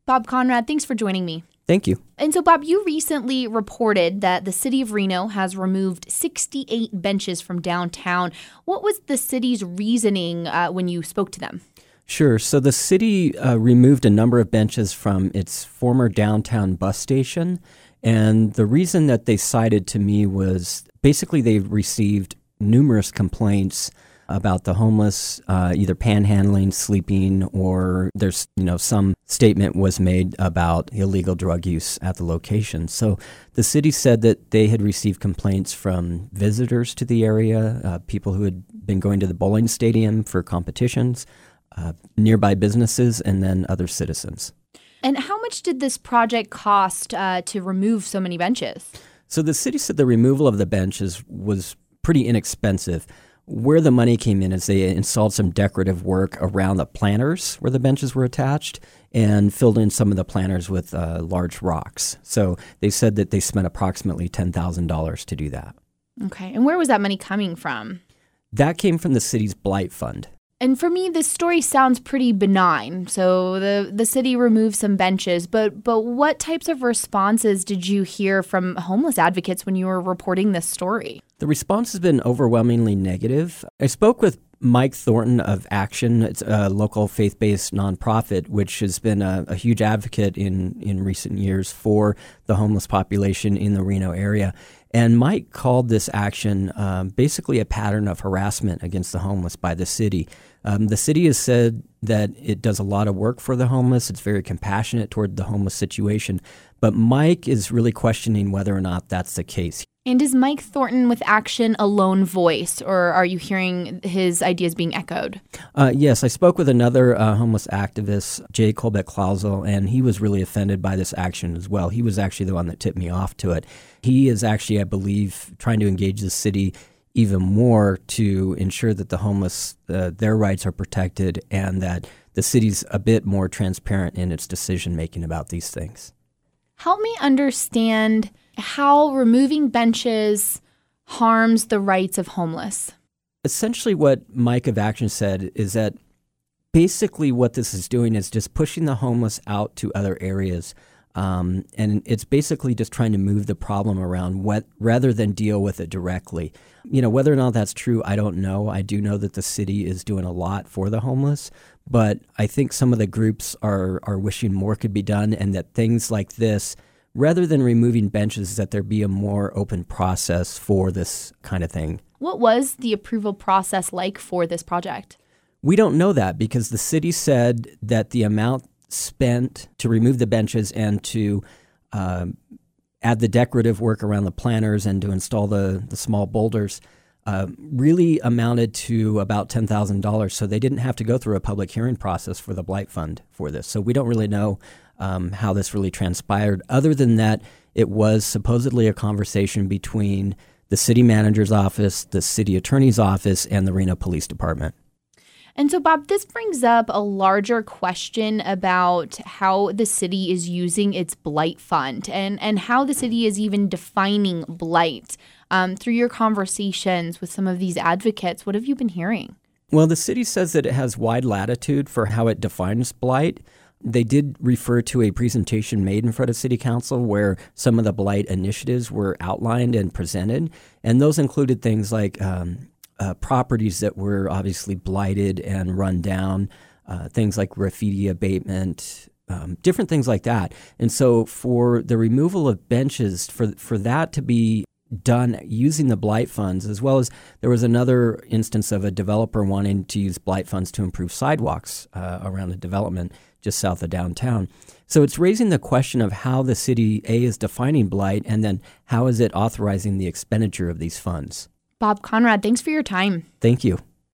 Bob Conrad, thanks for joining me. Thank you. And so, Bob, you recently reported that the city of Reno has removed 68 benches from downtown. What was the city's reasoning when you spoke to them? Sure. So the city removed a number of benches from its former downtown bus station. And the reason that they cited to me was basically they've received numerous complaints about the homeless, either panhandling, sleeping, or there's, some statement was made about illegal drug use at the location. So the city said that they had received complaints from visitors to the area, people who had been going to the bowling stadium for competitions, nearby businesses, and then other citizens. And how much did this project cost to remove so many benches? So the city said the removal of the benches was pretty inexpensive. Where the money came in is they installed some decorative work around the planters where the benches were attached and filled in some of the planters with large rocks. So they said that they spent approximately $10,000 to do that. Okay. And where was that money coming from? That came from the city's Blight Fund. And for me, this story sounds pretty benign. So the city removed some benches, but what types of responses did you hear from homeless advocates when you were reporting this story? The response has been overwhelmingly negative. I spoke with Mike Thornton of Action. It's a local faith-based nonprofit, which has been a huge advocate in recent years for the homeless population in the Reno area. And Mike called this action basically a pattern of harassment against the homeless by the city. The city has said that it does a lot of work for the homeless. It's very compassionate toward the homeless situation. But Mike is really questioning whether or not that's the case. And is Mike Thornton with Action a lone voice, or are you hearing his ideas being echoed? Yes, I spoke with another homeless activist, Jay Colbeck-Clausel, and he was really offended by this action as well. He was actually the one that tipped me off to it. He is actually, I believe, trying to engage the city even more to ensure that the homeless, their rights are protected and that the city's a bit more transparent in its decision-making about these things. Help me understand how removing benches harms the rights of homeless. Essentially what Mike of Action said is that basically what this is doing is just pushing the homeless out to other areas. And it's basically just trying to move the problem around rather than deal with it directly. Whether or not that's true, I don't know. I do know that the city is doing a lot for the homeless, but I think some of the groups are wishing more could be done, and that things like this, rather than removing benches, that there be a more open process for this kind of thing. What was the approval process like for this project? We don't know that because the city said that the amount spent to remove the benches and to add the decorative work around the planters and to install the small boulders really amounted to about $10,000. So they didn't have to go through a public hearing process for the Blight Fund for this. So we don't really know how this really transpired. Other than that, it was supposedly a conversation between the city manager's office, the city attorney's office, and the Reno Police Department. And so, Bob, this brings up a larger question about how the city is using its Blight Fund and how the city is even defining blight. Through your conversations with some of these advocates, what have you been hearing? Well, the city says that it has wide latitude for how it defines blight. They did refer to a presentation made in front of City Council where some of the blight initiatives were outlined and presented, and those included things like properties that were obviously blighted and run down, things like graffiti abatement, different things like that. And so for the removal of benches, for that to be done using the blight funds, as well as there was another instance of a developer wanting to use blight funds to improve sidewalks around the development just south of downtown. So it's raising the question of how the city, A, is defining blight, and then how is it authorizing the expenditure of these funds. Bob Conrad, thanks for your time. Thank you.